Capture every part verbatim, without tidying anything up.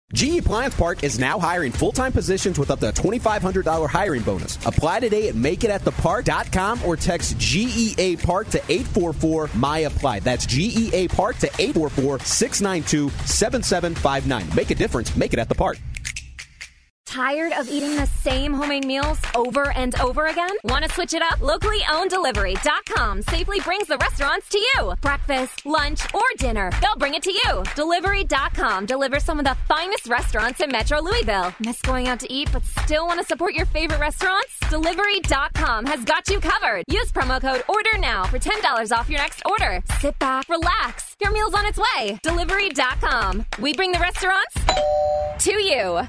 G E Appliance Park is now hiring full-time positions with up to a twenty-five hundred dollars hiring bonus. Apply today at make it at the park dot com or text G E A Park to eight four four M Y A P P L Y. That's G E A Park to eight four four, six nine two, seven seven five nine. Make a difference. Make it at the park. Tired of eating the same homemade meals over and over again? Want to switch it up? Locally owned delivery dot com safely brings the restaurants to you. Breakfast, lunch, or dinner, they'll bring it to you. delivery dot com delivers some of the finest restaurants in Metro Louisville. Miss going out to eat but still want to support your favorite restaurants? delivery dot com has got you covered. Use promo code ORDER NOW for ten dollars off your next order. Sit back, relax. Your meal's on its way. delivery dot com. We bring the restaurants to you.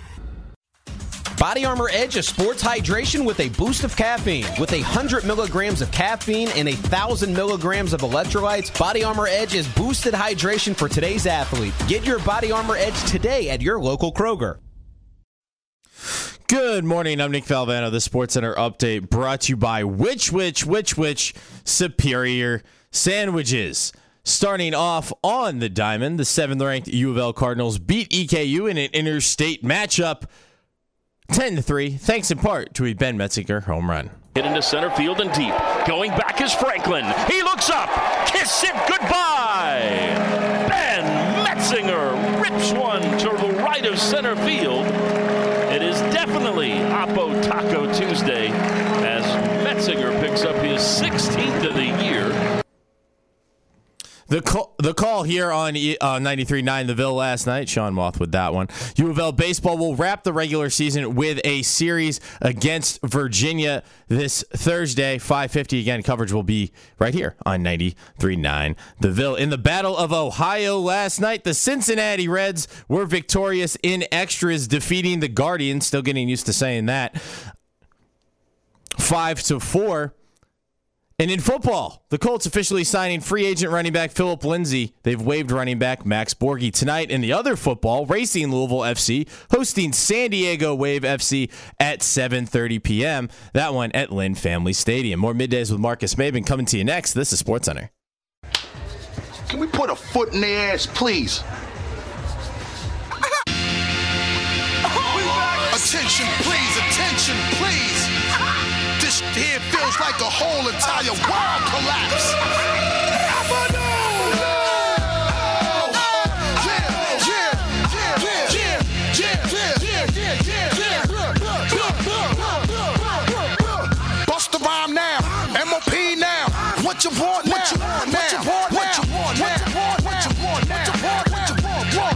Body Armor Edge is sports hydration with a boost of caffeine. With one hundred milligrams of caffeine and one thousand milligrams of electrolytes, Body Armor Edge is boosted hydration for today's athlete. Get your Body Armor Edge today at your local Kroger. Good morning. I'm Nick Valvano. The SportsCenter update brought to you by Which Which Which Which Superior Sandwiches. Starting off on the diamond, the seventh-ranked U of L Cardinals beat E K U in an interstate matchup ten to three, thanks in part to a Ben Metzinger home run. Hit into center field and deep. Going back is Franklin. He looks up. Kiss it goodbye. Ben Metzinger rips one to the right of center field. It is definitely Oppo Taco Tuesday as Metzinger picks up his sixteenth of the year. The call, the call here on uh, ninety-three point nine The Ville last night, Sean Moth with that one. U of L baseball will wrap the regular season with a series against Virginia this Thursday, five fifty. Again, coverage will be right here on ninety-three point nine The Ville. In the Battle of Ohio last night, the Cincinnati Reds were victorious in extras, defeating the Guardians. Still getting used to saying that. Five to four. And in football, the Colts officially signing free agent running back Phillip Lindsay. They've waived running back Max Borghi. Tonight in the other football, Racing Louisville F C hosting San Diego Wave F C at seven thirty p.m. That one at Lynn Family Stadium. More Middays with Marcus Maben coming to you next. This is SportsCenter. Can we put a foot in their ass, please? Attention, please. Attention, please. This here feels like the whole entire world collapse. Bust the rhyme now, M O P now. What you want now? What you want now? What you want now? What you want now? What you want now? What you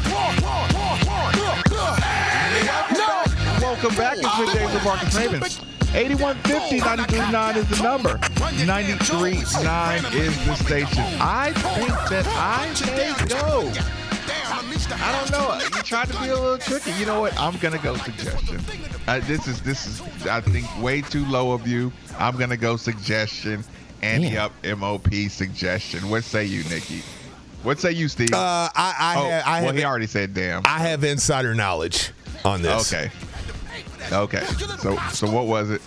want now? Welcome back. It's Middays with Marcus Maben. eighty-one fifty, ninety-three point nine is the number. ninety-three point nine is the station. I think that I may go. I don't know. You tried to be a little tricky. You know what? I'm going to go suggestion. Uh, this is, this is, I think, way too low of you. I'm going to go suggestion. Andy up M O P suggestion. What say you, Nikki? What say you, Steve? Uh, I, I, oh, have, I well, have, he already said damn. I have insider knowledge on this. Okay. Okay. So so what was it?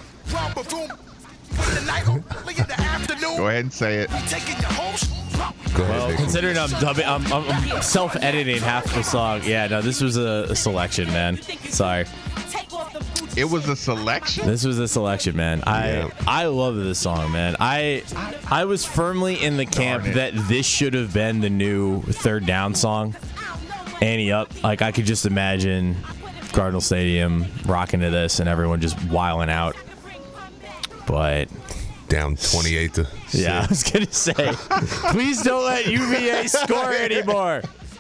Go ahead and say it. Go ahead, Well, Nick. considering I'm, dubbing, I'm, I'm, I'm self-editing half the song, yeah, no, this was a, a selection, man. Sorry. It was a selection? This was a selection, man. I Yeah. I love this song, man. I I was firmly in the camp Darn it. that this should have been the new Third Down song. Annie up. Like, I could just imagine Cardinal Stadium rocking to this and everyone just wilding out. But Down twenty-eight to six. yeah, I was gonna say, please don't let U V A score anymore.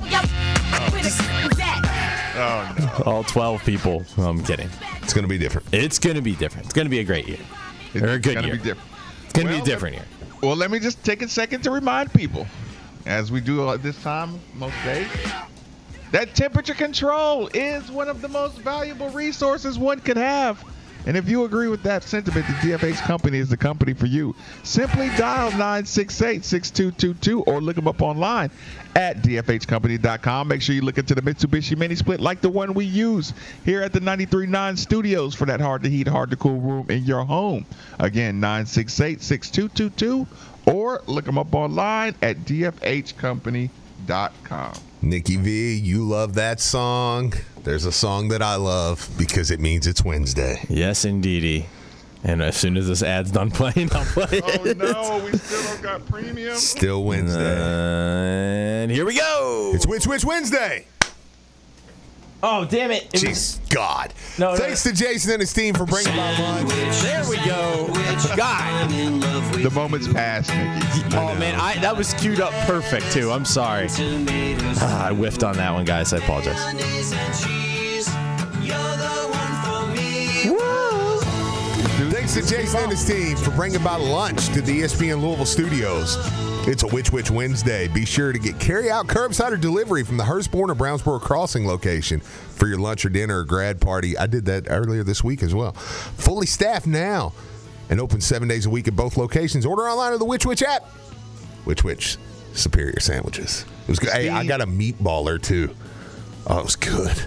Oh, no. All twelve people. No, I'm kidding. It's going to be different. It's gonna be different. It's gonna be a great year. It's Or a good gonna year. be different. It's gonna Well, be a different year. Well, let me just take a second to remind people, as we do at this time most days, that temperature control is one of the most valuable resources one could have. And if you agree with that sentiment, the D F H Company is the company for you. Simply dial nine six eight, six two two two or look them up online at D F H company dot com. Make sure you look into the Mitsubishi Mini Split like the one we use here at the ninety-three point nine studios for that hard-to-heat, hard-to-cool room in your home. Again, nine six eight, six two two two or look them up online at D F H company dot com. Nikki V, you love that song. There's a song that I love because it means it's Wednesday. Yes, indeedy. And as soon as this ad's done playing, I'll play Oh, it. no. We still don't got premium. Still Wednesday. And here we go. It's Witch Witch Wednesday. Oh, damn it. It Jeez, God. No, no, Thanks to Jason and his team for bringing my lunch. There we go. God. The moment's passed, Nikki. Oh, man. I that was queued up perfect, too. I'm sorry. Ah, I whiffed on that one, guys. I apologize. Thanks to Jason and his team for bringing my lunch to the E S P N Louisville studios. It's a Witch Witch Wednesday. Be sure to get carry-out curbside or delivery from the Hurstbourne or Brownsboro Crossing location for your lunch or dinner or grad party. I did that earlier this week as well. Fully staffed now and open seven days a week at both locations. Order online or the Witch Witch app. Witch Witch Superior Sandwiches. It was good. Hey, I got a meatballer too. Oh, it was good.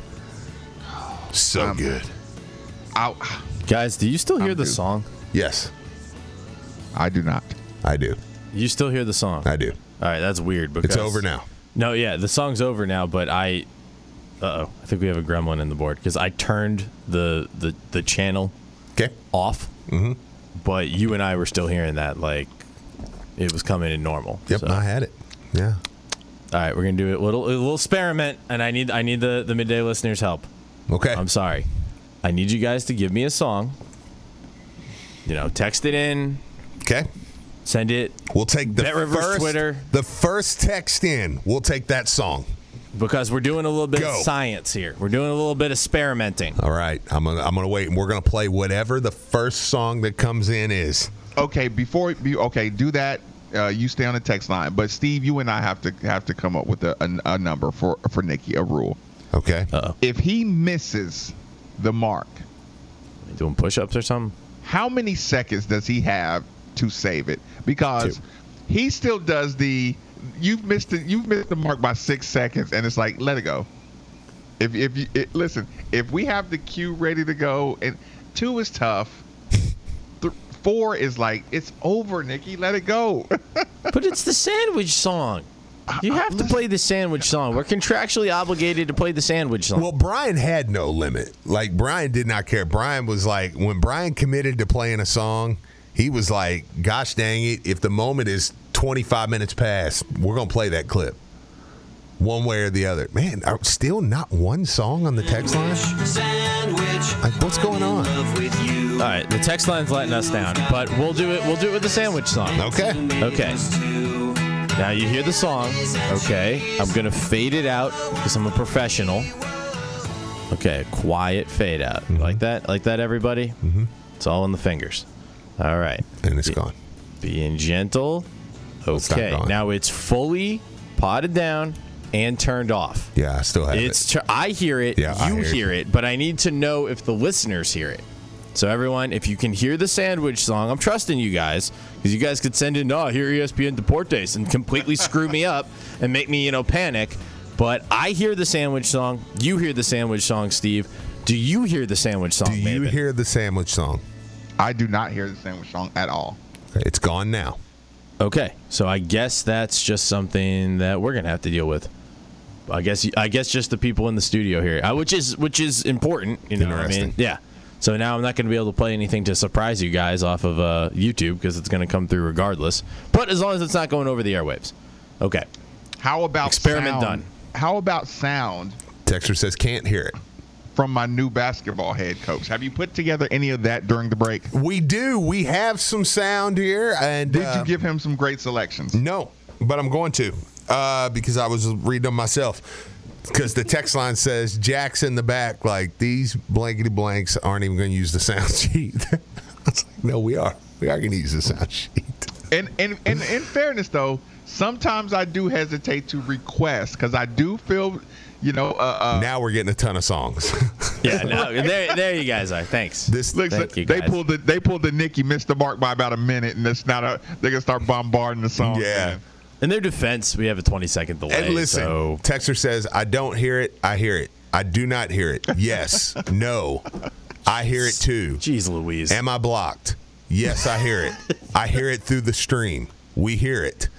So Um, good. I, Guys, do you still hear I'm the due. song? Yes, I do not. I do. You still hear the song? I do. All right, that's weird. Because It's over now. No, yeah, the song's over now, but I... Uh-oh, I think we have a gremlin in the board because I turned the, the, the channel Okay. off, Mm-hmm. but you and I were still hearing that like it was coming in normal. Yep, So- I had it. Yeah. All right, we're gonna do a little a little experiment, and I need I need the, the midday listeners' help. Okay. I'm sorry. I need you guys to give me a song. You know, text it in, Okay. send it, We'll take the Bet Rivers first Twitter. the first text in. We'll take that song. because we're doing a little bit Go. of science here. We're doing a little bit of experimenting. All right. I'm gonna I'm gonna wait, and we're gonna play whatever the first song that comes in is. Okay, before you okay, do that. Uh, you stay on the text line, but Steve, you and I have to have to come up with a, a, a number for for Nikki, a rule. Okay. Uh-oh. If he misses the mark, You doing push-ups or something? how many seconds does he have to save it? Because Two. he still does the you've missed it. You've missed the mark by six seconds, and it's like let it go. If if you it, listen, if we have the cue ready to go, and two is tough. Th- four is like it's over, Nikki. Let it go. But it's the sandwich song. You have to play the sandwich song. We're contractually obligated to play the sandwich song. Well, Brian had no limit. Like, Brian did not care. Brian was like, when Brian committed to playing a song, he was like, gosh dang it, if the moment is twenty-five minutes past, we're going to play that clip. One way or the other. Man, are still not one song on the text line? Like, what's going on? All right, the text line's letting us down, but we'll do it. We'll do it with the sandwich song. Okay. Okay. Now you hear the song. Okay. I'm gonna fade it out because I'm a professional. Okay, a quiet fade out. Mm-hmm. Like that? Like that, everybody? Mm-hmm. It's all in the fingers. All right. And it's gone. Being gentle. It's not Okay. gone. Now it's fully potted down and turned off. Yeah, I still have It's it. tr- I hear it, Yeah, I you hear it. hear it, but I need to know if the listeners hear it. So everyone, if you can hear the sandwich song, I'm trusting you guys because you guys could send in, "Oh, here E S P N Deportes," and completely screw me up and make me, you know, panic. But I hear the sandwich song. You hear the sandwich song, Steve. Do you hear the sandwich song? Do you Maven? hear the sandwich song? I do not hear the sandwich song at all. Okay, it's gone now. Okay, so I guess that's just something that we're gonna have to deal with. I guess I guess just the people in the studio here, uh, which is which is important. You know, I Interesting. mean, yeah. So now I'm not going to be able to play anything to surprise you guys off of uh, YouTube because it's going to come through regardless. But as long as it's not going over the airwaves, okay. How about Experiment sound? done. How about sound Texter says can't hear it. from my new basketball head coach? Have you put together any of that during the break? We do. We have some sound here. And Did uh, you give him some great selections? No, but I'm going to uh, because I was reading them myself. Because the text line says Jack's in the back, like these blankety blanks aren't even going to use the sound sheet. I was like, no, we are. We are going to use the sound sheet. And, and, and in fairness, though, sometimes I do hesitate to request because I do feel, you know, uh, uh, Now we're getting a ton of songs. Yeah, no, there, there you guys are. Thanks. This look, Thank you, they guys. pulled the they pulled the Nikki missed the mark by about a minute, and it's not a they're gonna start bombarding the song. Yeah. man. In their defense, we have a twenty second delay. And listen, so Texter says, I don't hear it. I hear it. I do not hear it. Yes. No. I hear it too. jeez Louise. Am I blocked? Yes, I hear it. I hear it through the stream. We hear it.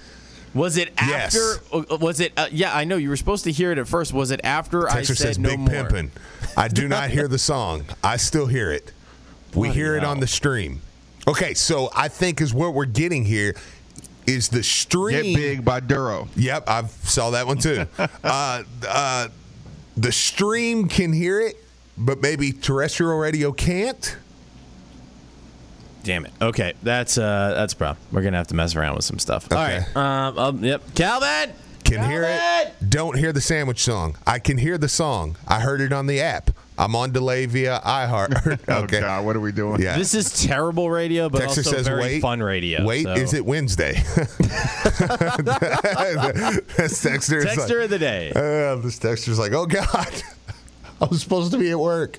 Was it after? Yes. uh, Was it? Uh, yeah, I know you were supposed to hear it at first. Was it after I Texter said says no Big more? Pimpin'. I do not hear the song. I still hear it. We Bloody hear it hell. on the stream. Okay, so I think is what we're getting here is the stream. Get Big by Duro. Yep, I saw that one too. uh, uh, the stream can hear it, but maybe terrestrial radio can't. Damn it. Okay, that's uh, that's a problem. We're gonna have to mess around with some stuff. All Okay. right. Um, um, yep. Calvin. Can hear Calvin! it. Don't hear the sandwich song. I can hear the song. I heard it on the app. I'm on delay via iHeart. Okay. Oh, God, what are we doing? Yeah. This is terrible radio, but Texter also says, very wait, fun radio. Wait, so. is it Wednesday? That's Texter. is Texter like, of the day? Uh, this Texter's like, oh, God. I was supposed to be at work.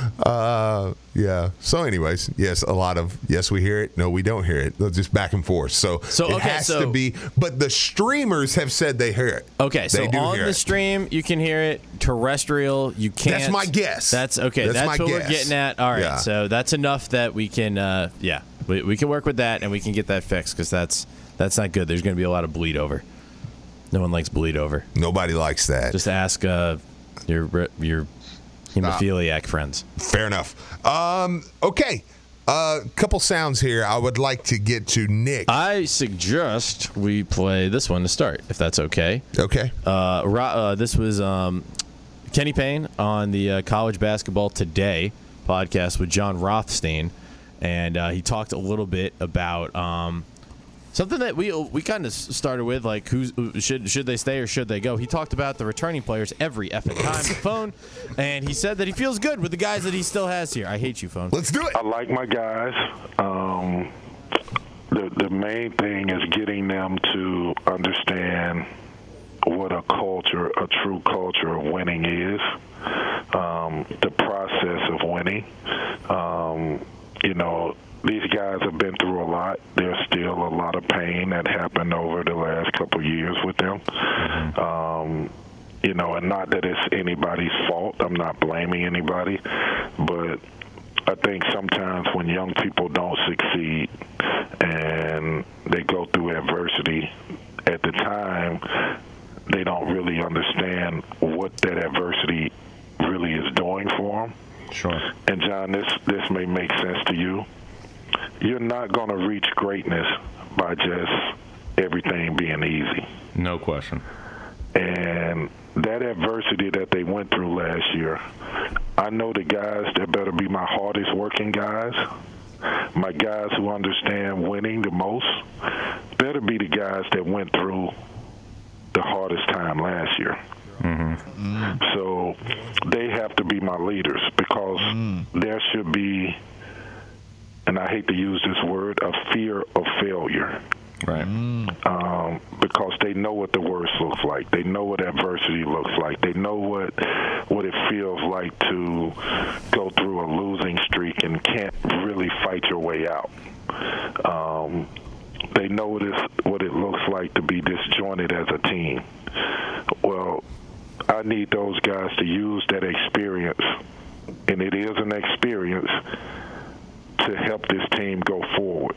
Uh, yeah. So, anyways, yes, a lot of yes, we hear it. No, we don't hear it. They're just back and forth. So, So, it okay, has so- to be. But the streamers have said they hear it. Okay, so They do on hear the it. stream you can hear it. Terrestrial, you can't. That's my guess. That's okay. That's That's, my what guess. we're getting at. All right, Yeah. so that's enough that we can. Uh, yeah, we, we can work with that and we can get that fixed because that's that's not good. There's going to be a lot of bleed over. No one likes bleed over. Nobody likes that. Just ask uh, your your hemophiliac friends. Fair enough. Um, okay. A uh, couple sounds here I would like to get to, Nick. I suggest we play this one to start, if that's okay. Okay. Uh, Ro- uh, this was um, Kenny Payne on the uh, College Basketball Today podcast with John Rothstein, and uh, he talked a little bit about um, something that we we kind of started with, like who's, who should should they stay or should they go. He talked about the returning players every effing time. Phone, and he said that he feels good with the guys that he still has here. I hate you, Phone. Let's do it. I like my guys. Um, the the main thing is getting them to understand what a culture, a true culture of winning is. Um, the process of winning. Um, you know, these guys have been through a lot. There's still a lot of pain that happened over the last couple of years with them. Um, you know, and not that it's anybody's fault. I'm not blaming anybody, but I think sometimes when young people don't succeed and they go through adversity, at the time, they don't really understand what that adversity really is doing for them. Sure. And John, this this may make sense to you. You're not going to reach greatness by just everything being easy. No question. And that adversity that they went through last year, I know the guys that better be my hardest working guys, my guys who understand winning the most, better be the guys that went through the hardest time last year. Mm-hmm. So they have to be my leaders because mm. there should be, and I hate to use this word, a fear of failure. Right. Um, because they know what the worst looks like. They know what adversity looks like. They know what what it feels like to go through a losing streak and can't really fight your way out. Um, they know what, it's, what it looks like to be disjointed as a team. Well, I need those guys to use that experience, and it is an experience, to help this team go forward.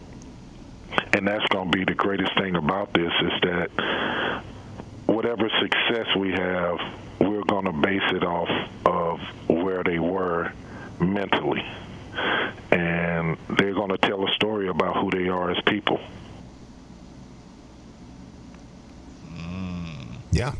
And that's going to be the greatest thing about this is that whatever success we have, we're going to base it off of where they were mentally. And they're going to tell a story about who they are as people. Yeah.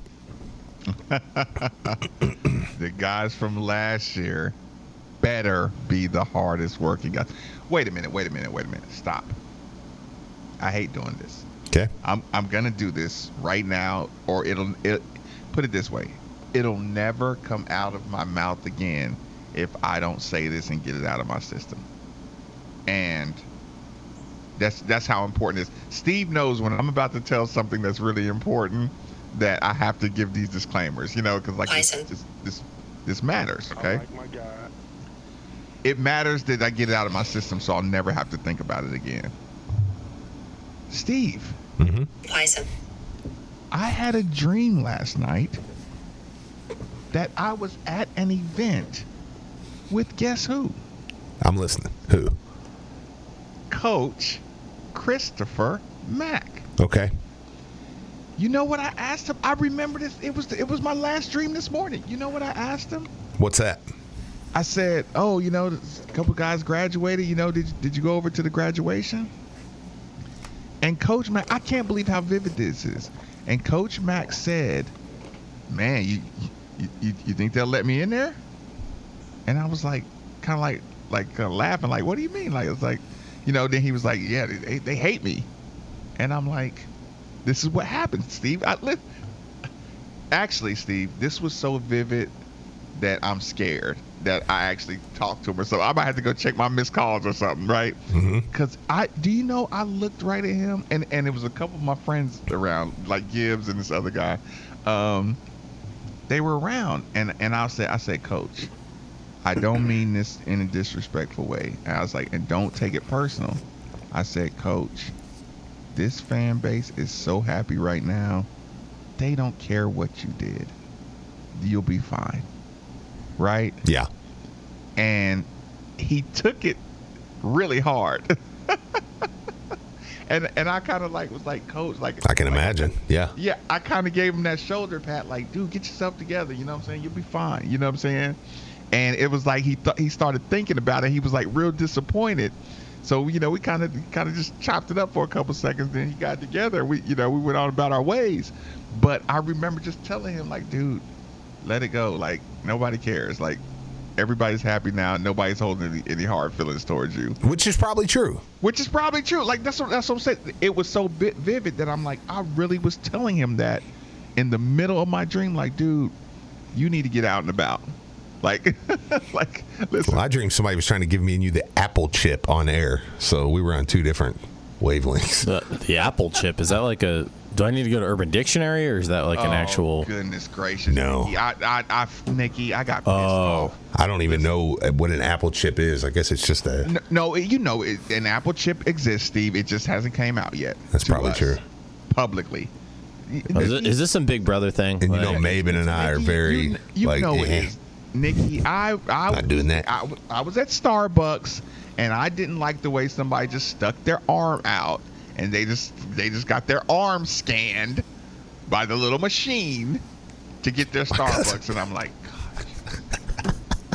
The guys from last year better be the hardest working guys. Wait a minute, wait a minute, wait a minute. Stop. I hate doing this. Okay. I'm I'm gonna do this right now, or it'll it. Put it this way, it'll never come out of my mouth again if I don't say this and get it out of my system. And that's that's how important it is. Steve knows when I'm about to tell something that's really important that I have to give these disclaimers, you know, because like this, this this this matters. Okay. I like my guy. It matters that I get it out of my system, so I'll never have to think about it again. Steve, mm-hmm. Bison. I had a dream last night that I was at an event with guess who? I'm listening. Who? Coach Christopher Mack. Okay. You know what I asked him? I remember this. It was it was my last dream this morning. You know what I asked him? What's that? I said, oh, you know, a couple guys graduated. You know, did did you go over to the graduation? And Coach Mack, I can't believe how vivid this is. And Coach Mack said, man, you you, you, you think they'll let me in there? And I was like, kind of like, like uh, laughing, like, what do you mean? Like, it's like, you know, then he was like, yeah, they, they hate me. And I'm like, this is what happened, Steve. I li- Actually, Steve, this was so vivid that I'm scared that I actually talked to him or something. I might have to go check my missed calls or something, right? Because mm-hmm. I, do you know, I looked right at him, and, and it was a couple of my friends around, like Gibbs and this other guy. Um, they were around, and, and I said, I said, Coach, I don't mean this in a disrespectful way. And I was like, and don't take it personal. I said, Coach, this fan base is so happy right now. They don't care what you did. You'll be fine. Right? Yeah. And he took it really hard. and and I kind of like was like, Coach, like I can like, imagine. Yeah. Yeah, I kind of gave him that shoulder pat, like, dude, get yourself together. You know what I'm saying? You'll be fine. You know what I'm saying? And it was like he th- he started thinking about it. He was like real disappointed. So, you know, we kind of kind of just chopped it up for a couple seconds. Then he got together. We, you know, we went on about our ways. But I remember just telling him, like, dude, let it go. Like, nobody cares. Like, everybody's happy now. Nobody's holding any, any hard feelings towards you. Which is probably true. Which is probably true. Like, that's what, that's what I'm saying. It was so bit vivid that I'm like, I really was telling him that in the middle of my dream. Like, dude, you need to get out and about. Like, like, listen. Well, I dreamed somebody was trying to give me and you the Apple chip on air. So we were on two different wavelengths. The, the Apple chip, is that like a... Do I need to go to Urban Dictionary, or is that like an oh, actual... goodness gracious. No. Nikki, I, I, I, Nikki, I got pissed Oh. off. I don't even know what an Apple chip is. I guess it's just a... No, no you know, it, an Apple chip exists, Steve. It just hasn't came out yet. That's to probably us, true. Publicly. Oh, is, it, is this some Big Brother thing? And you Like- know, Maven and I are Nikki, very, you, you like, know eh. it is. Nikki, I, I Not doing that. I, I was at Starbucks, and I didn't like the way somebody just stuck their arm out, and they just they just got their arm scanned by the little machine to get their Starbucks, and I'm like, God.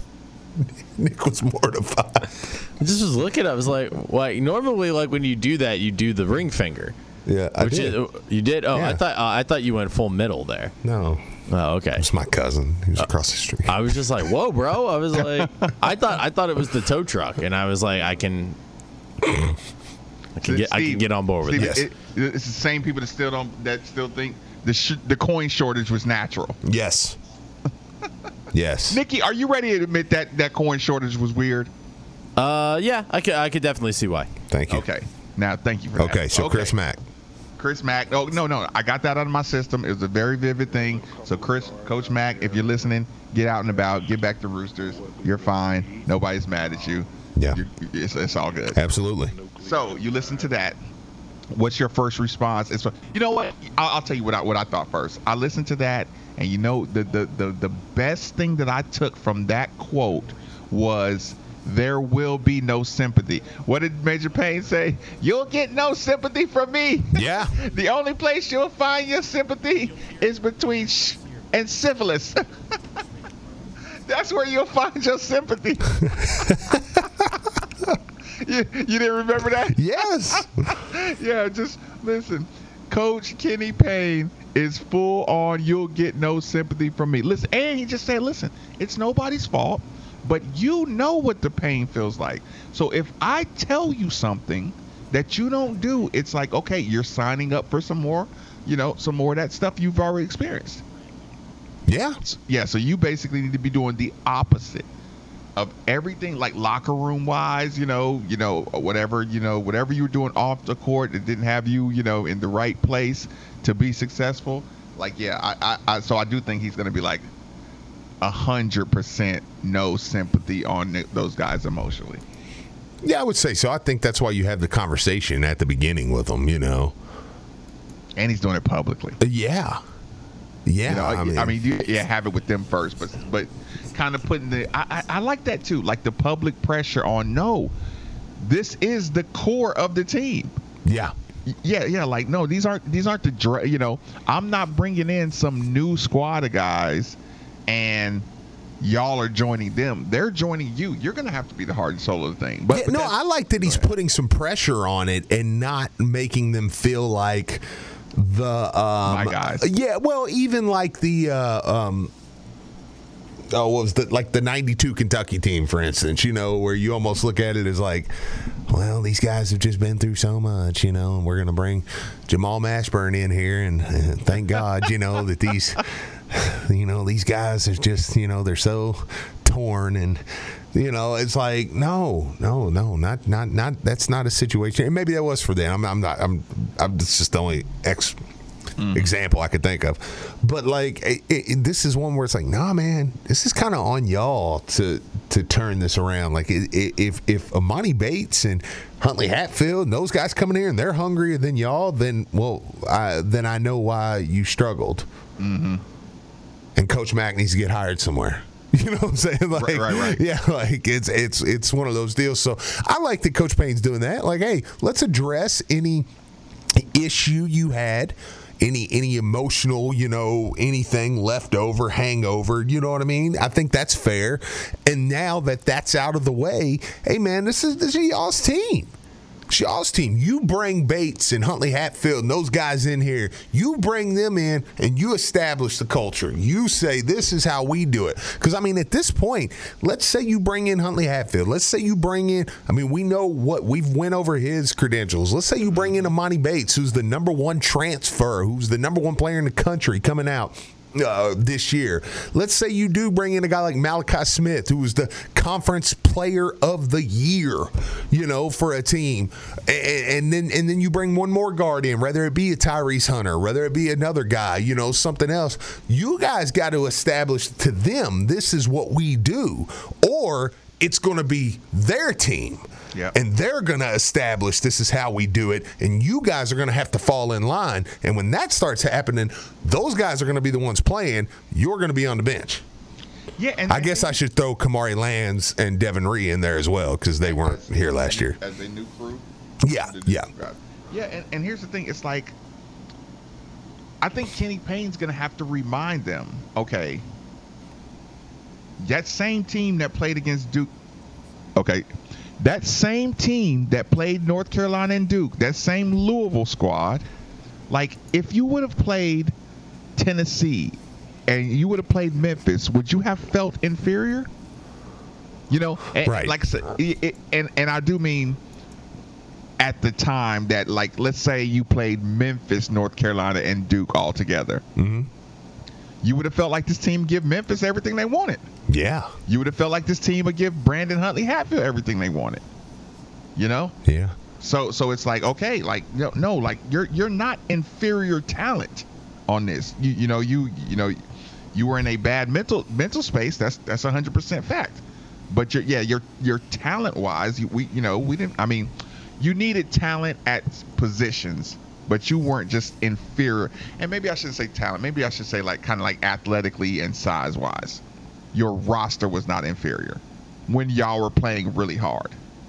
Nick was mortified. I just was looking, I was like, like normally, like when you do that, you do the ring finger. Yeah, I Which did. Is, you did? Oh, Yeah. I thought uh, I thought you went full middle there. No. Oh, okay. It's my cousin. He was across the street. I was just like, whoa, bro. I was like, I thought I thought it was the tow truck, and I was like, I can, I can get, I can Steve, get on board with Steve, this. it, it's the same people that still don't that still think the sh- the coin shortage was natural. Yes. Yes. Nikki, are you ready to admit that that coin shortage was weird? Uh, yeah, I could, I could definitely see why. Thank you. Okay. Now, thank you for that. Okay, so Chris Mack. Chris Mack. Oh, no, no. I got that out of my system. It was a very vivid thing. So, Chris, Coach Mack, if you're listening, get out and about. Get back to Roosters. You're fine. Nobody's mad at you. Yeah. You're, it's, it's all good. Absolutely. So, you listen to that. What's your first response? It's, you know what? I'll, I'll tell you what I, what I thought first. I listened to that, and you know, the, the, the, the best thing that I took from that quote was, there will be no sympathy. What did Major Payne say? You'll get no sympathy from me. Yeah. The only place you'll find your sympathy is between sh and syphilis. That's where you'll find your sympathy. you, you didn't remember that? Yes. Yeah, just listen. Coach Kenny Payne is full on, you'll get no sympathy from me. Listen, and he just said, listen, it's nobody's fault. But you know what the pain feels like. So if I tell you something that you don't do, it's like, okay, you're signing up for some more, you know, some more of that stuff you've already experienced. Yeah. Yeah, so you basically need to be doing the opposite of everything, like locker room wise, you know, you know, whatever, you know, whatever you were doing off the court that didn't have you, you know, in the right place to be successful. Like, yeah, I, I, I so I do think he's going to be like, a hundred percent no sympathy on th- those guys emotionally. Yeah, I would say so. I think that's why you have the conversation at the beginning with them, you know. And he's doing it publicly. Uh, yeah. Yeah. You know, I mean, I mean you, yeah, have it with them first, but but kind of putting the I, I, I like that too, like the public pressure on. No, this is the core of the team. yeah. Yeah, yeah, like no, these aren't these aren't the dra- you know, I'm not bringing in some new squad of guys and y'all are joining them. They're joining you. You're going to have to be the heart and soul of the thing. But, yeah, but no, I like that he's putting some pressure on it and not making them feel like the um, my guys. Yeah, well, even like the uh, um, oh, what was the like the ninety-two Kentucky team, for instance, you know, where you almost look at it as like, well, these guys have just been through so much, you know, and we're going to bring Jamal Mashburn in here, and, and thank God, you know, that these, you know, these guys are just, you know, they're so torn, and you know, it's like, no, no, no, not, not, not. That's not a situation. And maybe that was for them. I'm, I'm not. I'm. I'm it's just the only ex mm. example I could think of. But like, it, it, this is one where it's like, nah, man, this is kind of on y'all to to turn this around. Like, it, it, if if Amani Bates and Huntley Hatfield and those guys coming here and they're hungrier than y'all, then well, I, then I know why you struggled. Mm-hmm. And Coach Mack needs to get hired somewhere. You know what I'm saying? Like, right, right, right. Yeah, like it's it's it's one of those deals. So I like that Coach Payne's doing that. Like, hey, let's address any issue you had, any any emotional, you know, anything left over, hangover. You know what I mean? I think that's fair. And now that that's out of the way, hey man, this is this is y'all's team. It's y'all's team. You bring Bates and Huntley Hatfield and those guys in here. You bring them in and you establish the culture. You say this is how we do it. Because, I mean, at this point, let's say you bring in Huntley Hatfield. Let's say you bring in, I mean, we know what, we've went over his credentials. Let's say you bring in Amani Bates, who's the number one transfer, who's the number one player in the country coming out. Uh, this year. Let's say you do bring in a guy like Malachi Smith, who was the conference player of the year, you know, for a team. And, and then and then you bring one more guard in, whether it be a Tyrese Hunter, whether it be another guy, you know, something else. You guys got to establish to them, this is what we do. Or it's going to be their team. Yep. And they're going to establish this is how we do it, and you guys are going to have to fall in line. And when that starts happening, those guys are going to be the ones playing. You're going to be on the bench. Yeah, and I guess I should throw Kamari Lands and Devin Ree in there as well because they weren't as, here last year. As a new crew? Yeah, yeah. Yeah, and, and here's the thing. It's like, I think Kenny Payne's going to have to remind them, okay, that same team that played against Duke, okay, that same team that played North Carolina and Duke, that same Louisville squad, like if you would have played Tennessee and you would have played Memphis, would you have felt inferior? You know, and, right. Like I said, it, it, and and I do mean at the time that, like, let's say you played Memphis, North Carolina, and Duke all together. Mm-hmm. You would have felt like this team give Memphis everything they wanted. Yeah. You would have felt like this team would give Brandon Huntley Hatfield everything they wanted. You know? Yeah. So so it's like, okay, like no, no like you're you're not inferior talent on this. You you know, you you know, you were in a bad mental mental space. That's that's one hundred percent fact. But you're yeah, you're you're talent-wise, you, we you know, we didn't I mean, you needed talent at positions, but you weren't just inferior. And maybe I shouldn't say talent. Maybe I should say like kind of like athletically and size-wise. Your roster was not inferior when y'all were playing really hard.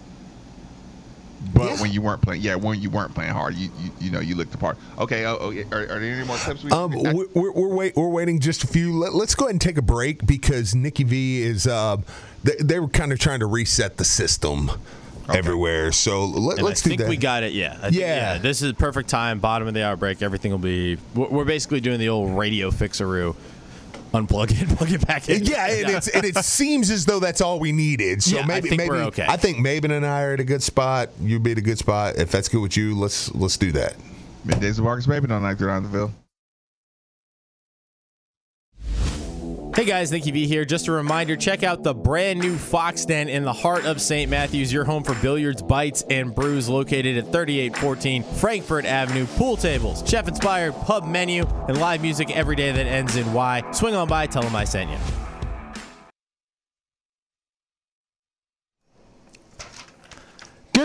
But yeah. when you weren't playing, yeah, when you weren't playing hard, you you, you know you looked the part. Okay, oh, oh, are, are there any more clips? We, um, I, we're we're, we're, wait, we're waiting just a few. Let, let's go ahead and take a break because Nikki V is. Uh, they, they were kind of trying to reset the system. Okay. Everywhere, so let, let's I do think that. we got it. Yeah, I think, yeah. yeah. This is perfect time. Bottom of the hour break. Everything will be. We're basically doing the old radio fixaroo. Unplug it, plug it back in. Yeah, and, it's, and it seems as though that's all we needed. So yeah, maybe, I think maybe we're okay. I think Maben and I are at a good spot. You'd be at a good spot. If that's good with you, let's let's do that. Middays with Marcus Maben on ninety-three nine The Ville. Hey guys, Nicky V here. Just a reminder, check out the brand new Fox Den in the heart of Saint Matthews, your home for billiards, bites, and brews, located at thirty-eight fourteen Frankfort Avenue. Pool tables, chef-inspired pub menu, and live music every day that ends in Y. Swing on by, tell them I sent you.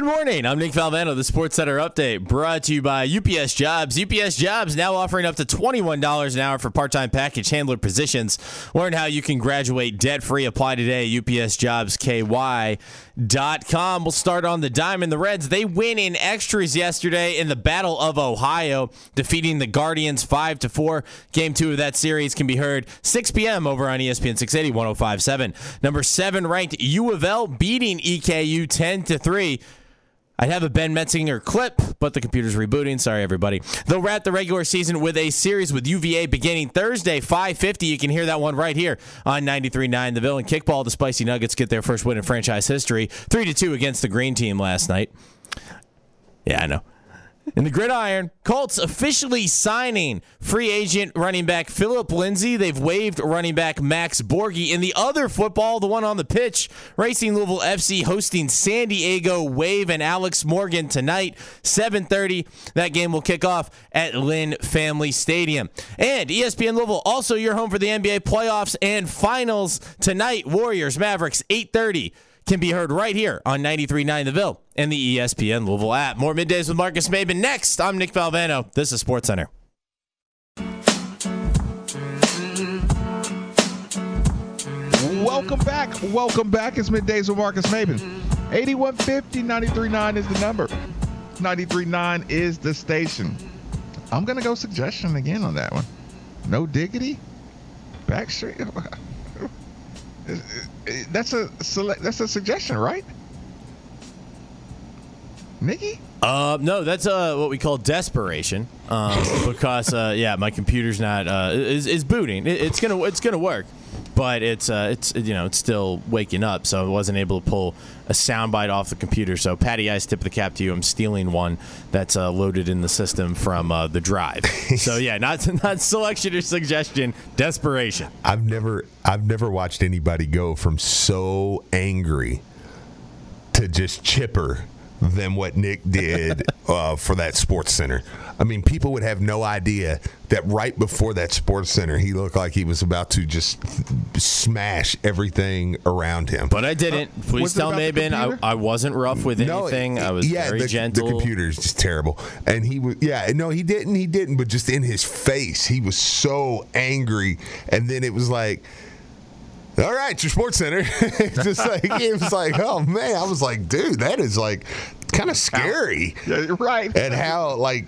Good morning. I'm Nick Valvano, the Sports Center update brought to you by U P S Jobs. U P S Jobs now offering up to twenty-one dollars an hour for part-time package handler positions. Learn how you can graduate debt-free. Apply today at U P S Jobs K Y dot com. We'll start on the Diamond. The Reds, they win in extras yesterday in the Battle of Ohio, defeating the Guardians five to four. Game two of that series can be heard six p.m. over on E S P N six eighty, one oh five point seven. Number seven ranked U of L beating E K U ten to three. I'd have a Ben Metzinger clip, but the computer's rebooting. Sorry, everybody. They'll wrap the regular season with a series with U V A beginning Thursday, five fifty. You can hear that one right here on ninety-three point nine The Ville. And kickball, the Spicy Nuggets get their first win in franchise history, three to two against the Green Team last night. Yeah, I know. In the gridiron, Colts officially signing free agent running back Phillip Lindsay. They've waived running back Max Borghi. In the other football, the one on the pitch, Racing Louisville F C hosting San Diego Wave and Alex Morgan tonight, seven thirty. That game will kick off at Lynn Family Stadium. And E S P N Louisville, also your home for the N B A playoffs and finals tonight. Warriors, Mavericks, eight thirty. Can be heard right here on ninety-three point nine The Ville and the E S P N Louisville app. More Middays with Marcus Maben next. I'm Nick Valvano. This is SportsCenter. Welcome back. Welcome back. It's Middays with Marcus Maben. eighty-one fifty, ninety-three point nine is the number. ninety-three point nine is the station. I'm going to go suggestion again on that one. No diggity. Backstreet. That's a select. That's a suggestion, right, Nikki? Uh, no, that's uh what we call desperation. Um, because uh, yeah, my computer's not uh is, is booting. It, it's gonna it's gonna work, but it's uh it's you know it's still waking up, so I wasn't able to pull a soundbite off the computer. So Patty Ice, tip of the cap to you. I'm stealing one that's uh, loaded in the system from uh, the drive. So yeah, not not selection or suggestion, desperation. I've never I've never watched anybody go from so angry to just chipper than what Nick did uh, for that Sports Center. I mean, people would have no idea that right before that Sports Center, he looked like he was about to just smash everything around him. But I didn't. Uh, Please tell Maben I, I wasn't rough with no, anything. I was yeah, very the, gentle. The computer is just terrible. And he was, yeah, no, he didn't. He didn't. But just in his face, he was so angry. And then it was like, all right, your Sports Center. Just like it was like, oh man, I was like, dude, that is like kind of scary. Yeah, right. And how like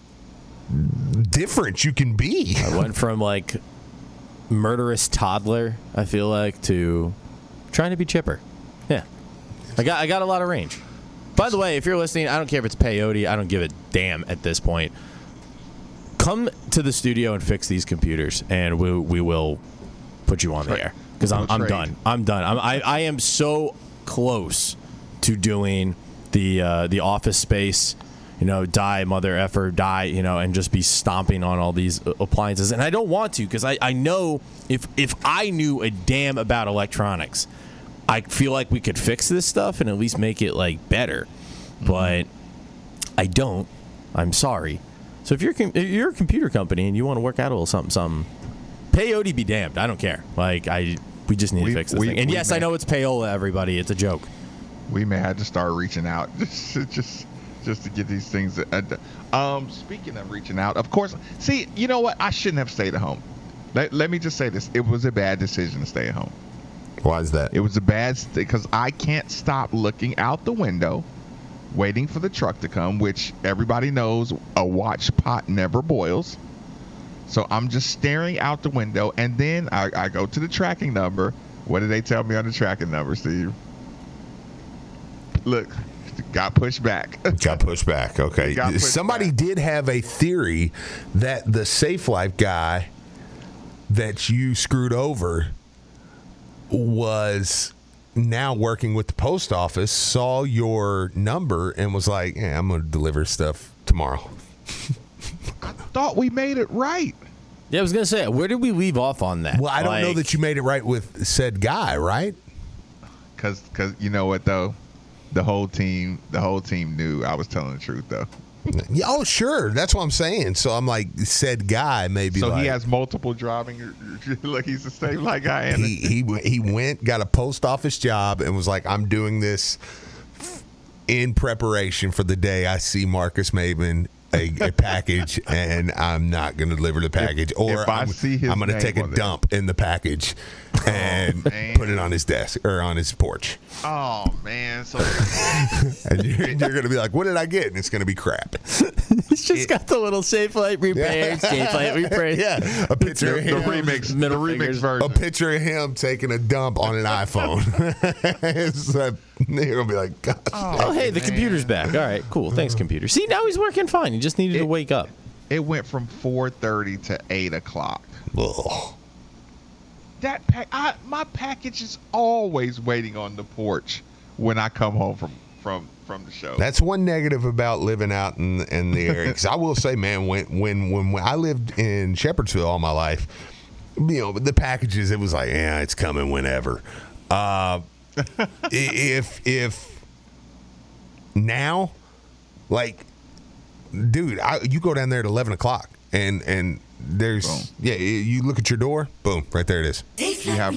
different you can be. I went from like murderous toddler, I feel like, to trying to be chipper. Yeah, I got I got a lot of range. By the way, if you're listening, I don't care if it's peyote. I don't give a damn at this point. Come to the studio and fix these computers, and we we will put you on the air. Because I'm, I'm done. I'm done. I'm, I I am so close to doing the uh, the Office Space, you know, die mother effer, die, you know, and just be stomping on all these appliances. And I don't want to because I, I know if if I knew a damn about electronics, I feel like we could fix this stuff and at least make it like better. Mm-hmm. But I don't. I'm sorry. So if you're if you're a computer company and you want to work out a little something something, peyote be damned. I don't care. Like I. We just need we, to fix this we, thing. And yes, may, I know it's payola, everybody. It's a joke. We may have to start reaching out just just, just to get these things. Um, speaking of reaching out, of course, see, you know what? I shouldn't have stayed at home. Let, let me just say this. It was a bad decision to stay at home. Why is that? It was a bad because I can't stop looking out the window, waiting for the truck to come, which everybody knows a watch pot never boils. So I'm just staring out the window, and then I, I go to the tracking number. What did they tell me on the tracking number, Steve? Look, got pushed back. Got pushed back. Okay. Pushed Somebody back. did have a theory that the Safe Life guy that you screwed over was now working with the post office, saw your number, and was like, yeah, I'm going to deliver stuff tomorrow. I thought we made it right. Yeah, I was going to say, where did we leave off on that? Well, I don't like, know that you made it right with said guy, right? Because, cause you know what, though? The whole team, the whole team knew I was telling the truth, though. Yeah, oh, sure. That's what I'm saying. So I'm like, said guy maybe. So like, he has multiple driving. Like he's the same like guy. And he he he went, got a post office job, and was like, I'm doing this in preparation for the day I see Marcus Maven a, a package, and I'm not going to deliver the package, If- or if I I'm, see his I'm going to name take a on there. dump in the package and man. put it on his desk or on his porch. Oh man, so And you're, you're going to be like, "What did I get?" And it's going to be crap. He's just got the little Safe Light repairs, Safe Light repairs. Yeah, a picture of the him, remix, middle the remix fingers. version. a picture of him taking a dump on an iPhone. It's like, you're going to be like, "Gosh." Oh, hey, the man. computer's back. All right, cool. Thanks, computer. See, now he's working fine. He just needed to It- wake up. It went from four thirty to eight o'clock. Ugh. That pack, I, my package is always waiting on the porch when I come home from from from the show. That's one negative about living out in in the area. Because I will say, man, when when when I lived in Shepherdsville all my life, you know, the packages, it was like, yeah, it's coming whenever. Uh, i- if if now, like, dude, I, you go down there at eleven o'clock, and and there's Boom. yeah, you look at your door, boom, right there it is. You have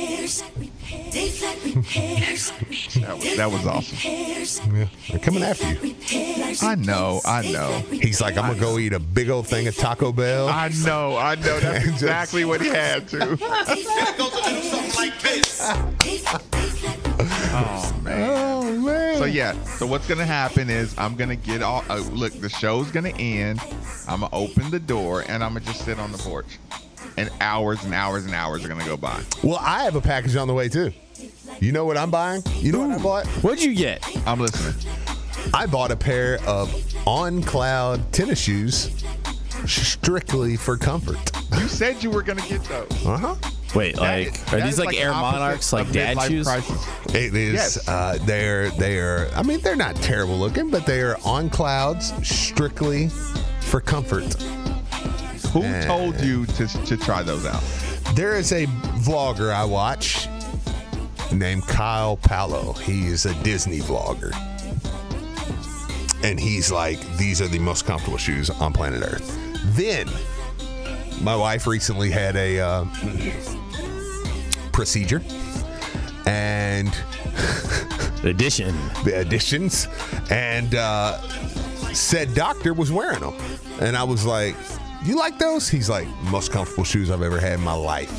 that was, that was awesome. Yeah, they're coming after you. I know, I know, He's like, I'm gonna go eat a big old thing of Taco Bell. I know, I know. That's Just- exactly what he had to. Oh man. Oh man. So yeah, so what's gonna happen is I'm gonna get all. Uh, look, the show's gonna end. I'm gonna open the door and I'm gonna just sit on the porch, and hours and hours and hours are gonna go by. Well, I have a package on the way too. You know what I'm buying? You know what I bought? What'd you get? I'm listening. I bought a pair of On Cloud tennis shoes strictly for comfort. You said you were gonna get those. Uh huh. Wait, That like, is- are that these is like Air opposite Monarchs, like of dad midlife shoes? crisis. It is. Yes. Uh, they're they're. I mean, they're not terrible looking, but they are On Clouds strictly for comfort. Who told you to to try those out? There is a vlogger I watch named Kyle Palo. He is a Disney vlogger. And he's like, these are the most comfortable shoes on planet Earth. Then, my wife recently had a uh, procedure. And Edition. the additions. And uh, said doctor was wearing them. And I was like, you like those? He's like, most comfortable shoes I've ever had in my life.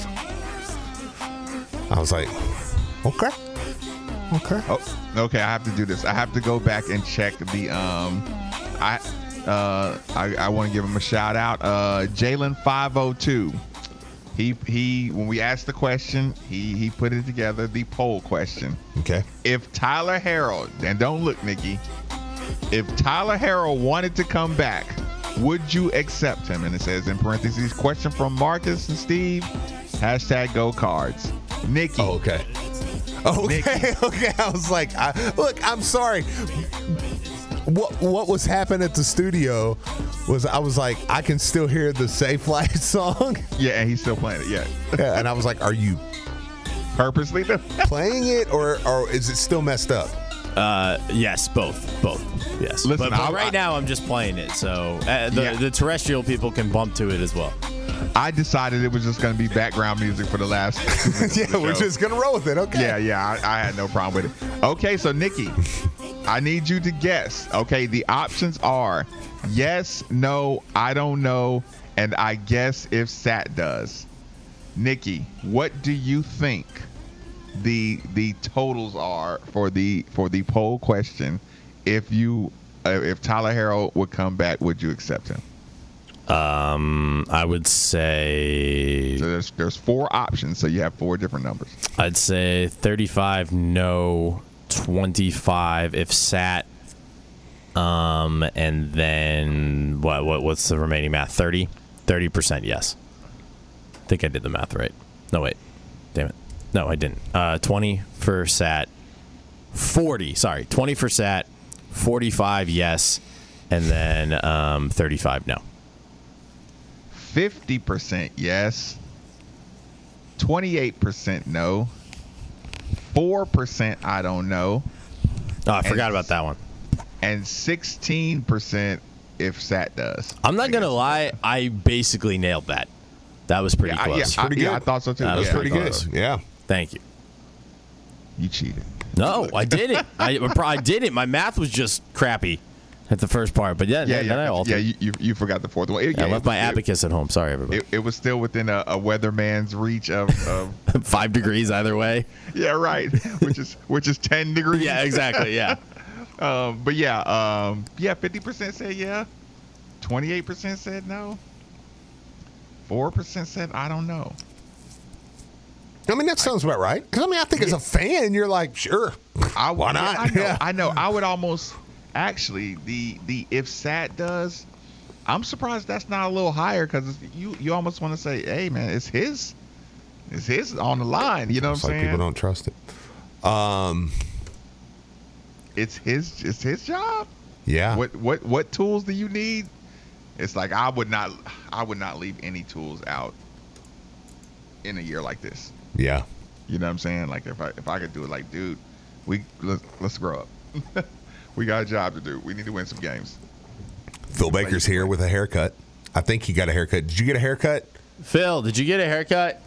I was like, okay. Okay. Oh, okay. I have to do this. I have to go back and check the. Um, I uh, I, I want to give him a shout out. Uh, Jalen five oh two. He he. When we asked the question, he he put it together. The poll question. Okay. If Tyler Harrell, and don't look, Nikki, if Tyler Harrell wanted to come back, would you accept him? And it says in parentheses, question from Marcus and Steve. Hashtag go cards. Nikki. Oh, okay. Okay. Okay. I was like, I, look, I'm sorry. What what was happening at the studio was I was like, I can still hear the Safe Light song. Yeah, and he's still playing it. Yeah. Yeah, and I was like, are you Purposely though. playing it or or is it still messed up? Uh, yes, both, both. Yes. Listen, but, but I- right I- now I'm just playing it, so uh, the Yeah. the terrestrial people can bump to it as well. I decided it was just going to be background music for the last. two minutes of Yeah, the we're show. just gonna roll with it. Okay. Yeah, yeah. I, I had no problem with it. Okay, so Nikki, I need you to guess. Okay, the options are yes, no, I don't know, and I guess if Sat does. Nikki, what do you think the the totals are for the for the poll question? If you uh, if Tyler Harrell would come back, would you accept him? Um, I would say So there's there's four options, so you have four different numbers. I'd say thirty-five no, twenty-five if Sat. Um, and then what? What? What's the remaining math? thirty thirty percent yes. I think I did the math right. No, wait. Damn it. No, I didn't. Uh, twenty for Sat. forty. Sorry, twenty for Sat. forty-five yes, and then um, thirty-five no. fifty percent yes, twenty-eight percent no, four percent I don't know, Oh, I forgot about that one. and sixteen percent if Sat does. I'm not gonna lie. I basically nailed that. That was pretty Yeah, I, yeah, close. I, Pretty yeah, I good. thought so too. That was Yeah, Pretty I thought good. so. Yeah. Thank you. You cheated. No, I didn't. I, I didn't. My math was just crappy at the first part, but yeah, Yeah, then, yeah, then I altered. yeah. You, you, you forgot the fourth one. It, Yeah, I yeah, left it my was- abacus at home. Sorry, everybody. It, it was still within a, a weatherman's reach of, of Five degrees either way. yeah, right, which is which is ten degrees. Yeah, exactly. Yeah. um, but yeah, um, yeah, fifty percent said yeah, twenty-eight percent said no, four percent said I don't know. I mean, that sounds about right. Because, I mean, I think as a fan, you're like, sure. I, Why yeah, not? I know, Yeah. I know. I would almost actually the the if Sat does, I'm surprised that's not a little higher because you you almost want to say, hey man, it's his, it's his on the line. You know what It's I'm like saying? people don't trust it. Um, It's his it's his job. yeah. What what what tools do you need? It's like I would not I would not leave any tools out in a year like this. Yeah. You know what I'm saying? Like if I if I could do it, like dude, we let's, let's grow up. We got a job to do. We need to win some games. Phil Baker's here with a haircut. I think he got a haircut. Did you get a haircut? Phil, did you get a haircut?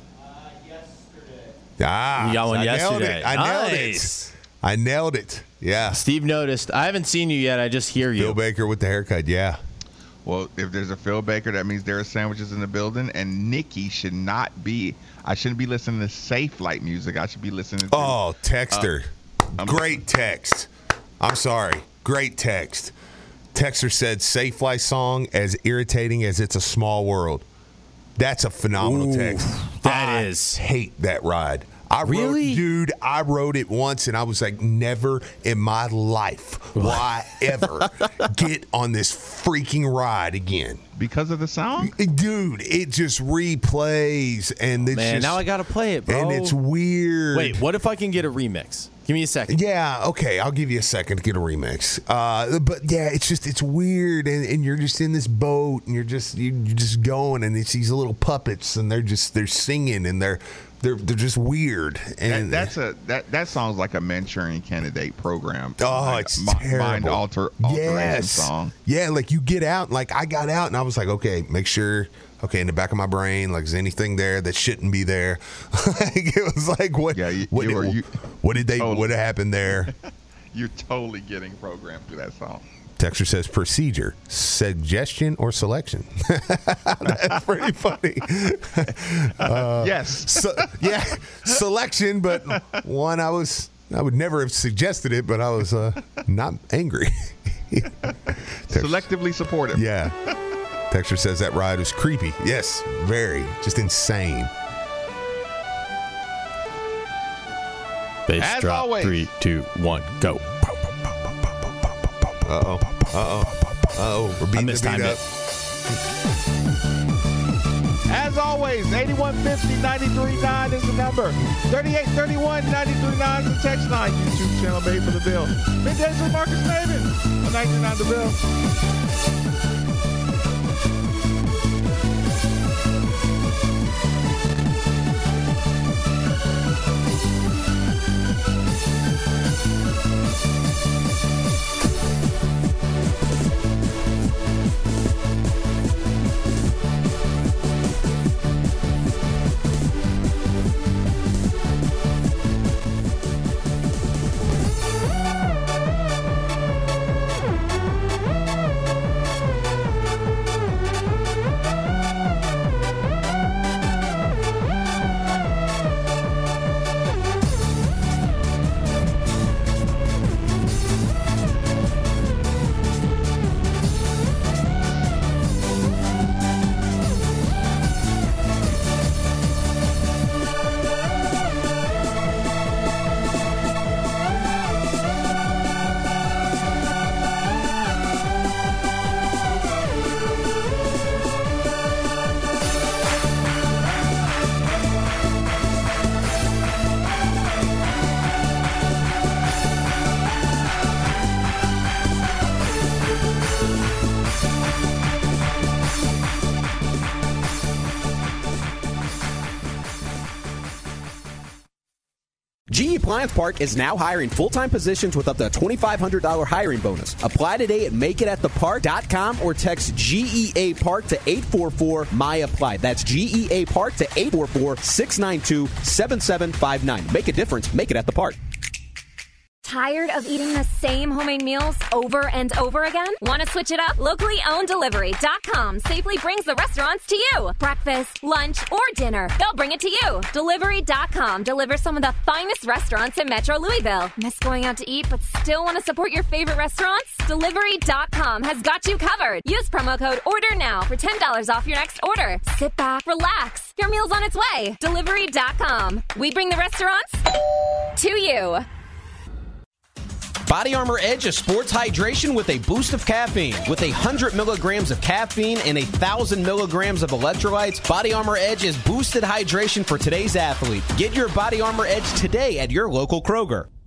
Ah, You got one I yesterday. Nailed it. I nailed Nice. it. I nailed it. Yeah. Steve noticed. I haven't seen you yet. I just hear you. Phil Baker with the haircut. Yeah. Well, if there's a Phil Baker, that means there are sandwiches in the building, and Nikki should not be. I shouldn't be listening to Safe Light music. I should be listening to. Oh, texter. um, Great text. I'm sorry. Great text. Texter said, Safe Light song as irritating as It's a Small World. That's a phenomenal Ooh, text. that I is. hate that ride. I Really? Rode, dude, I rode it once and I was like, never in my life will I ever get on this freaking ride again. Because of the sound? Dude, it just replays and it's Man, just, now I got to play it, bro. and it's weird. Wait, what if I can get a remix? Give me a second. Yeah, okay, I'll give you a second to get a remix. Uh, but yeah, it's just it's weird, and, and you're just in this boat, and you're just you're just going, and it's these little puppets, and they're just they're singing, and they're they're they're just weird. And That, that's a that that sounds like a Manchurian Candidate program. oh, Like it's mi- terrible. mind alter alteration yes. song. Yeah, like you get out, like I got out, and I was like, okay, make sure. Okay, in the back of my brain, like, is anything there that shouldn't be there? Like, it was like, what? Yeah, you- what, you did, were- you- what did they? Totally. What happened there? You're totally getting programmed through that song. Texter says procedure, suggestion, or selection. That's pretty funny. Uh, yes. So, yeah, selection, but one I was I would never have suggested it, but I was uh, not angry. Selectively supportive. Yeah. Texter says that ride was creepy. Yes, very. Just insane. Bass As drop. always. Three, two, one, go. Uh-oh. Uh-oh. Uh-oh. We're beating the mistimed beat it. up. As always, eighty-one fifty, ninety-three nine is the number. thirty-eight thirty-one, ninety-three nine is the text line. YouTube channel made for the bill. Middays with Marcus Maven on ninety-three nine The Bill. G E Appliance Park is now hiring full-time positions with up to a twenty-five hundred dollars hiring bonus. Apply today at make it at the park dot com or text G E A Park to eight four four M Y apply. That's G E A Park to eight four four, six nine two, seven seven five nine. Make a difference. Make it at the park. Tired of eating the same homemade meals over and over again? Want to switch it up? Locally owned delivery dot com safely brings the restaurants to you. Breakfast, lunch, or dinner, they'll bring it to you. delivery dot com delivers some of the finest restaurants in Metro Louisville. Miss going out to eat but still want to support your favorite restaurants? delivery dot com has got you covered. Use promo code ORDER NOW for ten dollars off your next order. Sit back, relax. Your meal's on its way. delivery dot com. We bring the restaurants to you. Body Armor Edge is sports hydration with a boost of caffeine. With one hundred milligrams of caffeine and one thousand milligrams of electrolytes, Body Armor Edge is boosted hydration for today's athlete. Get your Body Armor Edge today at your local Kroger.